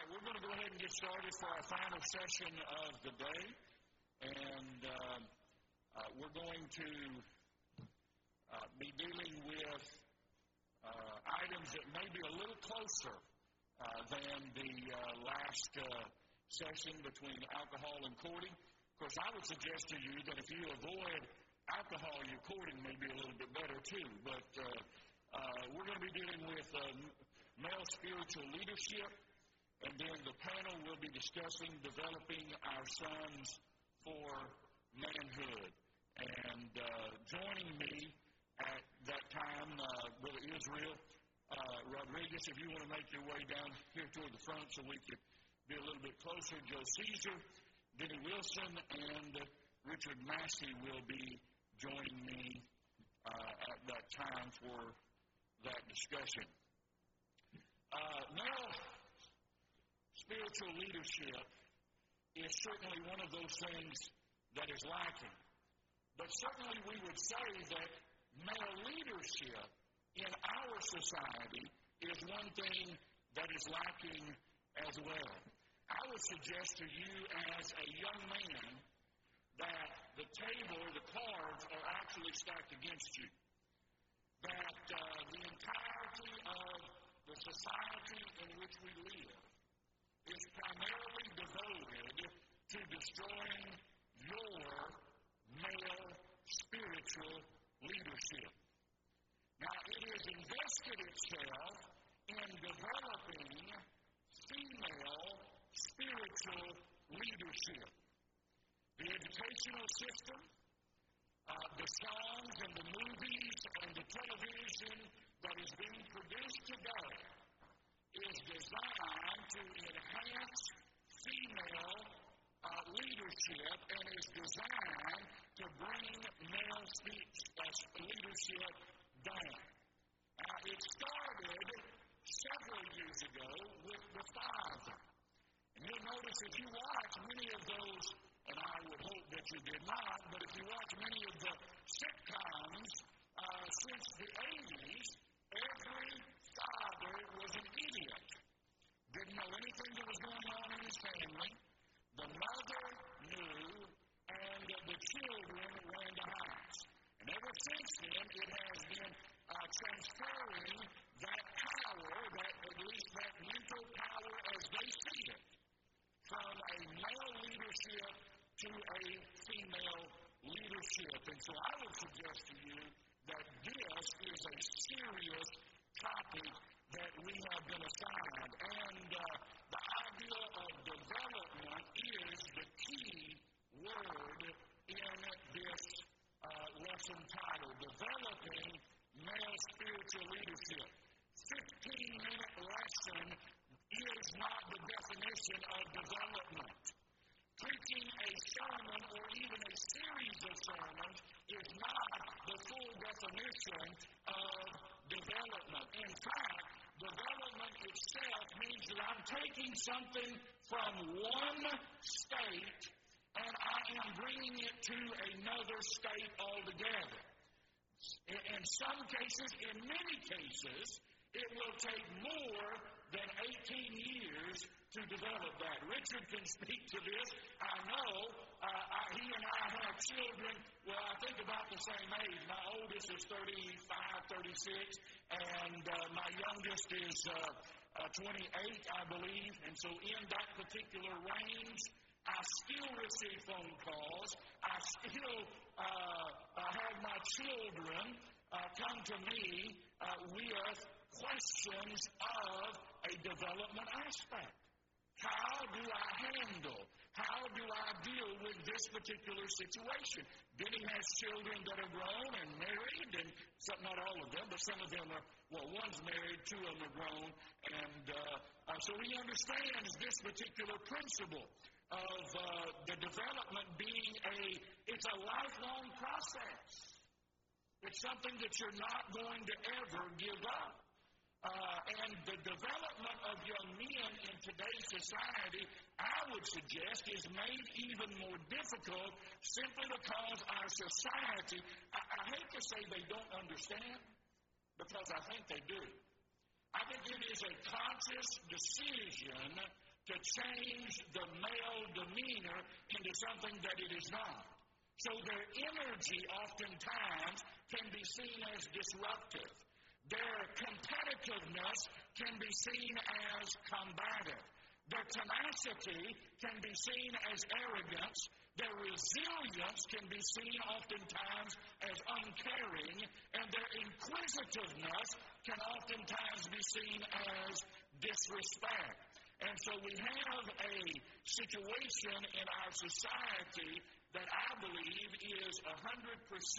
right, we're going to go ahead and get started for our final session of the day. And we're going to be dealing with items that may be a little closer than the last session between alcohol and courting. Of course, I would suggest to you that if you avoid alcohol, your courting may be a little bit better too. But we're going to be dealing with male spiritual leadership. And then the panel will be discussing developing our sons for manhood. And joining me at that time, Brother Israel Rodriguez, if you want to make your way down here toward the front so we could be a little bit closer. Joe Caesar, Denny Wilson, and Richard Massey will be joining me at that time for that discussion. Now, spiritual leadership is certainly one of those things that is lacking. But certainly we would say that male leadership in our society is one thing that is lacking as well. I would suggest to you as a young man that the table, the cards, are actually stacked against you. That the entirety of the society in which we live is primarily devoted to destroying your male spiritual leadership. Now, it has invested itself in developing female spiritual leadership. The educational system, the songs and the movies and the television that is being produced today is designed to enhance female leadership and is designed to bring male leadership down. It started several years ago with The Father. And you'll notice if you watch many of those, and I would hope that you did not, but if you watch many of the sitcoms since the 80s, every father was an idiot. Didn't know anything that was going on in his family. The mother knew, and the children ran the house. And ever since then, it has been transferring that power, at least that mental power as they see it, from a male leadership to a female leadership. And so I would suggest to you that this is a serious topic that we have been assigned. And the idea of development is the key word in this lesson title, Developing Male Spiritual Leadership. 15-minute lesson is not the definition of development. Preaching a sermon or even a series of sermons is not the full definition of development. In fact, development itself means that I'm taking something from one state and I am bringing it to another state altogether. In some cases, in many cases, it will take more than 18 years to develop that. Richard can speak to this. I know he and I have children, well, I think about the same age. My oldest is 35, 36, and my youngest is 28, I believe. And so in that particular range, I still receive phone calls. I still have my children come to me with questions of a development aspect. How do I handle? How do I deal with this particular situation? Denny has children that are grown and married, and not all of them, but some of them are, well, one's married, two of them are grown, and so he understands this particular principle of the development being it's a lifelong process. It's something that you're not going to ever give up. And the development of young men in today's society, I would suggest, is made even more difficult simply because our society, I hate to say they don't understand, because I think they do. I think it is a conscious decision to change the male demeanor into something that it is not. So their energy oftentimes can be seen as disruptive. Their competitiveness can be seen as combative. Their tenacity can be seen as arrogance. Their resilience can be seen oftentimes as uncaring. And their inquisitiveness can oftentimes be seen as disrespect. And so we have a situation in our society that I believe is 100%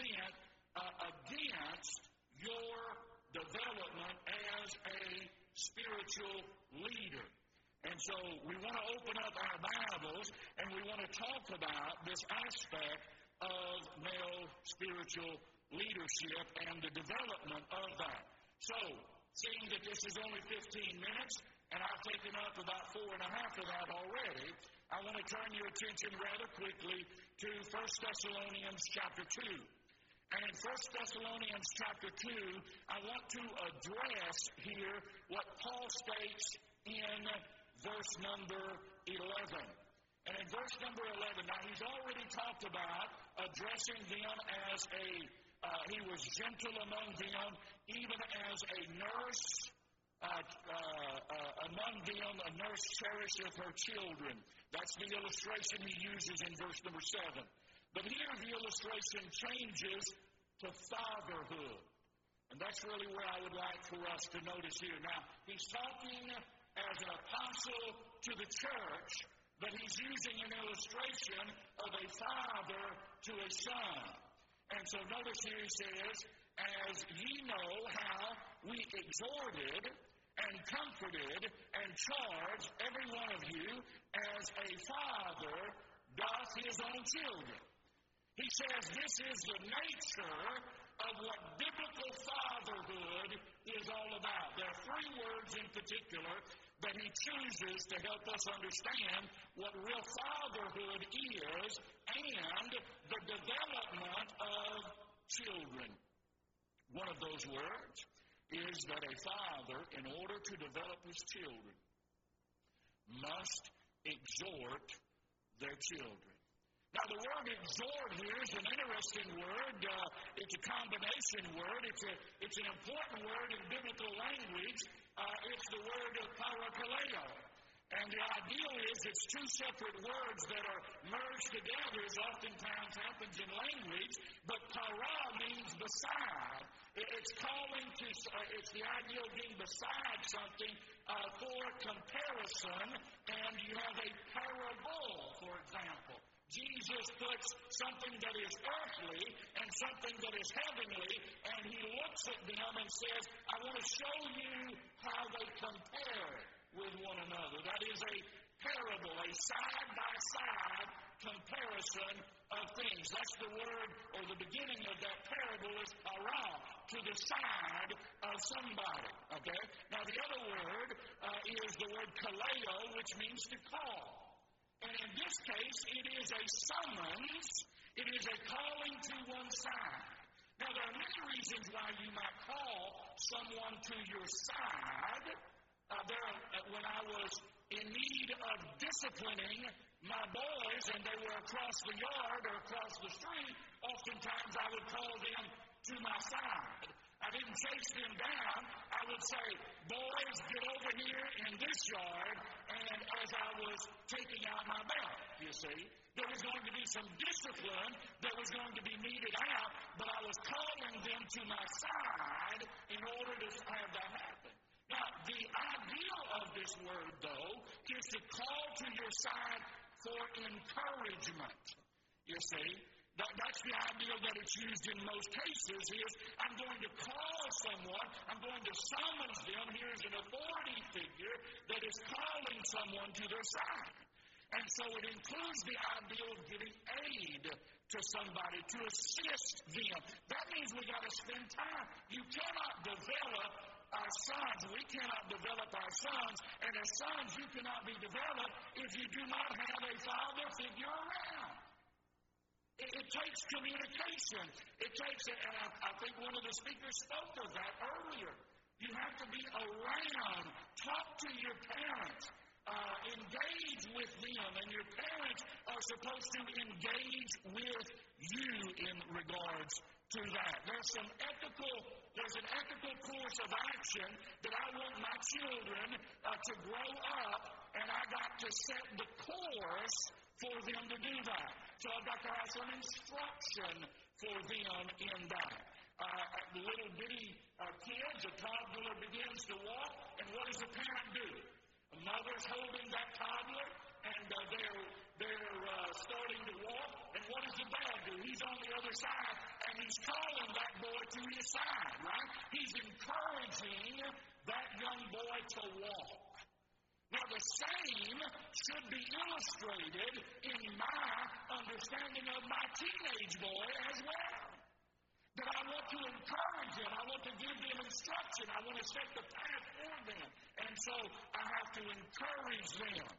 against your development as a spiritual leader. And so we want to open up our Bibles and we want to talk about this aspect of male spiritual leadership and the development of that. So, seeing that this is only 15 minutes, and I've taken up about 4.5 of that already, I want to turn your attention rather quickly to 1 Thessalonians chapter 2. And in 1 Thessalonians chapter 2, I want to address here what Paul states in verse number 11. And in verse number 11, now he's already talked about addressing them as he was gentle among them, even as a nurse among them, a nurse cherisheth her children. That's the illustration he uses in verse number 7. But here the illustration changes to fatherhood. And that's really where I would like for us to notice here. Now, he's talking as an apostle to the church, but he's using an illustration of a father to a son. And so notice here he says, as ye know how we exhorted and comforted and charged every one of you as a father doth his own children. He says this is the nature of what biblical fatherhood is all about. There are 3 words in particular that he chooses to help us understand what real fatherhood is and the development of children. One of those words is that a father, in order to develop his children, must exhort their children. Now, the word exhort here is an interesting word. It's a combination word. It's an important word in biblical language. It's the word parakaleo. And the idea is it's 2 separate words that are merged together, as oftentimes happens in language. But para means beside. It's calling to, it's the idea of being beside something for comparison. And you have a parable, for example. Jesus puts something that is earthly and something that is heavenly, and he looks at them and says, I want to show you how they compare with one another. That is a parable, a side-by-side comparison of things. That's the word, or the beginning of that parable is para, to the side of somebody. Okay? Now the other word is the word kaleo, which means to call. And in this case, it is a summons. It is a calling to one side. Now, there are many reasons why you might call someone to your side. When I was in need of disciplining my boys and they were across the yard or across the street, oftentimes I would call them to my side. I didn't chase them down. I would say, boys, get over here in this yard. And as I was taking out my belt, you see, there was going to be some discipline that was going to be meted out, but I was calling them to my side in order to have that happen. Now, the ideal of this word, though, is to call to your side for encouragement, you see. That's the idea that it's used in most cases is I'm going to call someone, I'm going to summons them. Here's an authority figure that is calling someone to their side. And so it includes the idea of giving aid to somebody, to assist them. That means we got to spend time. You cannot develop our sons. We cannot develop our sons. And as sons, you cannot be developed if you do not have a father figure around. It takes communication. It takes, and I think one of the speakers spoke of that earlier. You have to be around. Talk to your parents. engage with them, and your parents are supposed to engage with you in regards to that. There's an ethical course of action that I want my children to grow up, and I got to set the course for them to do that. So I've got to have some instruction for them in that. The little bitty kids, a toddler begins to walk, and what does the parent do? A mother's holding that toddler, and they're starting to walk, and what does the dad do? He's on the other side, and he's calling that boy to his side, right? He's encouraging that young boy to walk. Now, the same should be illustrated in my understanding of my teenage boy as well. That I want to encourage them. I want to give them instruction. I want to set the path for them. And so I have to encourage them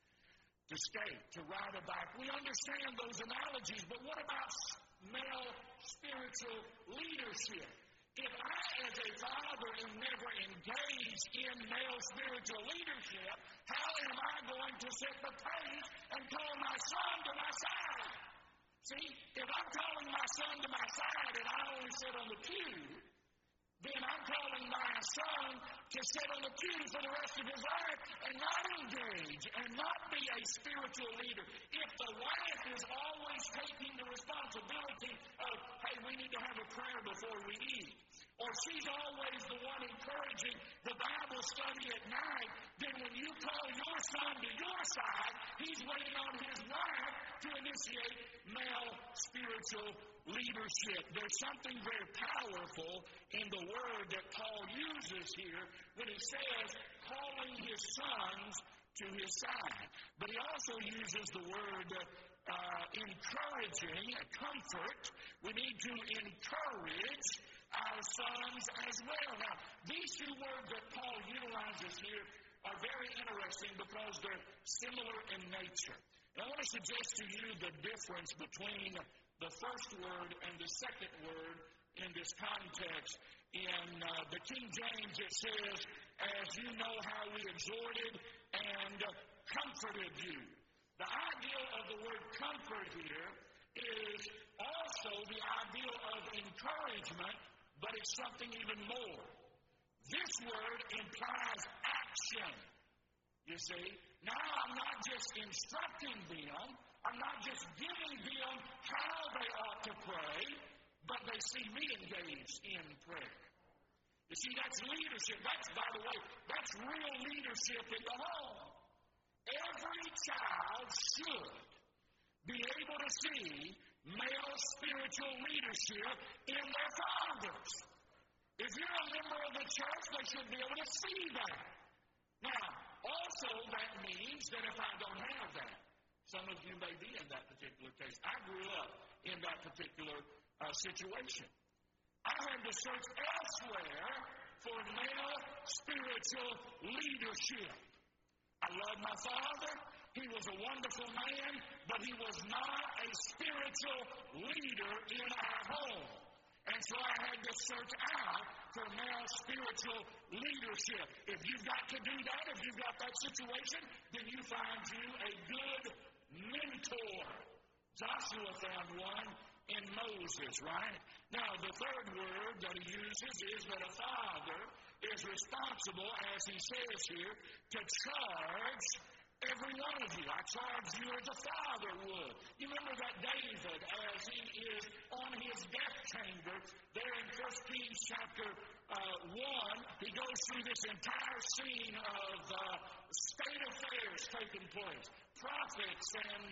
to stay, to ride a bike. We understand those analogies, but what about male spiritual leadership? If I, as a father, am never engaged in male spiritual leadership, how am I going to set the pace and call my son to my side? See, if I'm calling my son to my side and I only sit on the pew, then I'm calling my son to sit on the pew for the rest of his life and not engage and not be a spiritual leader. If the wife is always taking the responsibility of, hey, we need to have a prayer before we eat, or she's always the one encouraging the Bible study at night, then when you call your son to your side, he's waiting on his wife to initiate male spiritual leadership. There's something very powerful in the word that Paul uses here when he says calling his sons to his side. But he also uses the word encouraging, comfort. We need to encourage our sons as well. Now, these two words that Paul utilizes here are very interesting because they're similar in nature. And I want to suggest to you the difference between the first word and the second word in this context. In the King James, it says, as you know how we exhorted and comforted you. The idea of the word comfort here is also the idea of encouragement, but it's something even more. This word implies action, you see. Now I'm not just instructing them, I'm not just giving them how they ought to pray, but they see me engaged in prayer. You see, that's leadership. That's, by the way, that's real leadership in the home. Every child should be able to see male spiritual leadership in their fathers. If you're a member of the church, they should be able to see that. Now, also that means that if I don't have that, some of you may be in that particular case. I grew up in that particular situation. I had to search elsewhere for male spiritual leadership. I love my father. He was a wonderful man, but he was not a spiritual leader in our home. And so I had to search out for male spiritual leadership. If you've got to do that, if you've got that situation, then you find you a good mentor. Joshua found one in Moses, right? Now, the third word that he uses is that a father is responsible, as he says here, to charge every one of you. I charge you as a father would. You remember that David, as he is on his death chamber, there in 1 Kings chapter 1, he goes through this entire scene of state affairs taking place. Prophets and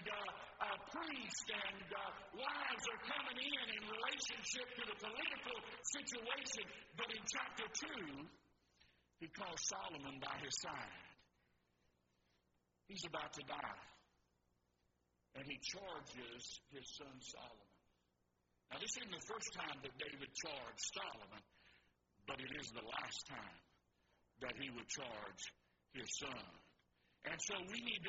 priests and wives are coming in relationship to the political situation. But in chapter 2, he calls Solomon by his side. He's about to die. And he charges his son Solomon. Now, this isn't the first time that David charged Solomon, but it is the last time that he would charge his son. And so we need to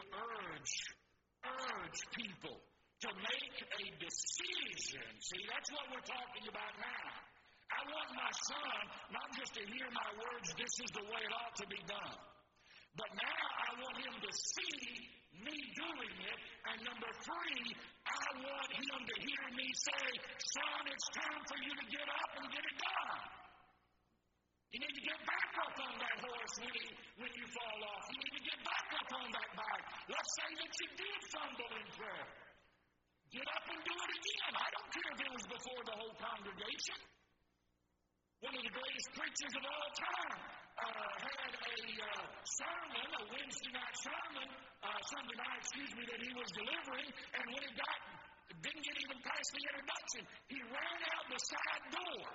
urge people to make a decision. See, that's what we're talking about now. I want my son not just to hear my words, this is the way it ought to be done. But now I want him to to see me doing it. And number three, I want him to hear me say, son, it's time for you to get up and get it done. You need to get back up on that horse when you fall off. You need to get back up on that bike. Let's say that you did fumble in prayer. Get up and do it again. I don't care if it was before the whole congregation. One of the greatest preachers of all time had a sermon, a Wednesday night sermon, Sunday night, that he was delivering, and when he didn't get even past the introduction, he ran out the side door.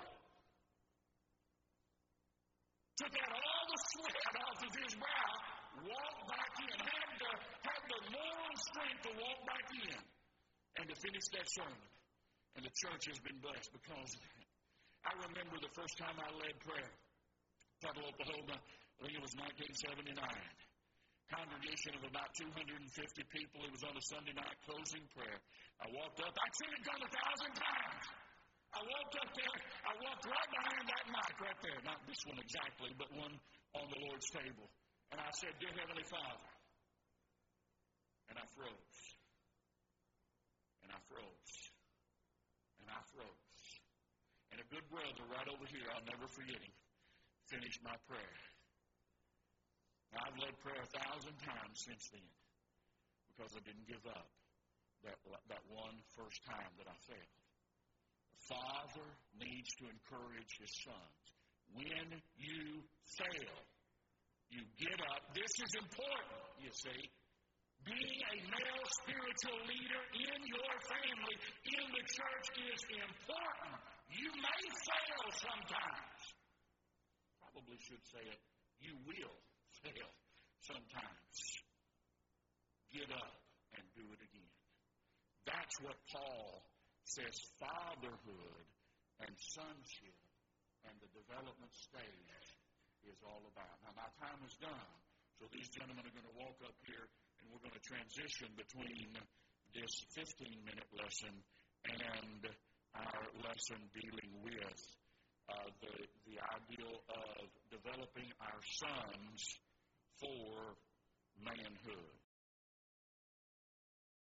Took out all the sweat off of his brow, walked back in, had the moral strength to walk back in and to finish that sermon. And the church has been blessed because of that. I remember the first time I led prayer, Pueblo, Oklahoma, I think it was 1979. Congregation of about 250 people. It was on a Sunday night closing prayer. I walked up. I've seen it done 1,000 times. I walked up there. I walked right behind that mic right there. Not this one exactly, but one on the Lord's table. And I said, Dear Heavenly Father. And I froze. And I froze. And I froze. And a good brother right over here, I'll never forget him, finished my prayer. Now, I've led prayer 1,000 times since then because I didn't give up that one first time that I failed. The father needs to encourage his sons. When you fail, you get up. This is important, you see. Being a male spiritual leader in your family, in the church, is important. You may fail sometimes. Probably should say it. You will fail sometimes. Get up and do it again. That's what Paul says fatherhood and sonship and the development stage is all about. Now, my time is done, so these gentlemen are going to walk up here and we're going to transition between this 15-minute lesson and our lesson dealing with the ideal of developing our sons for manhood.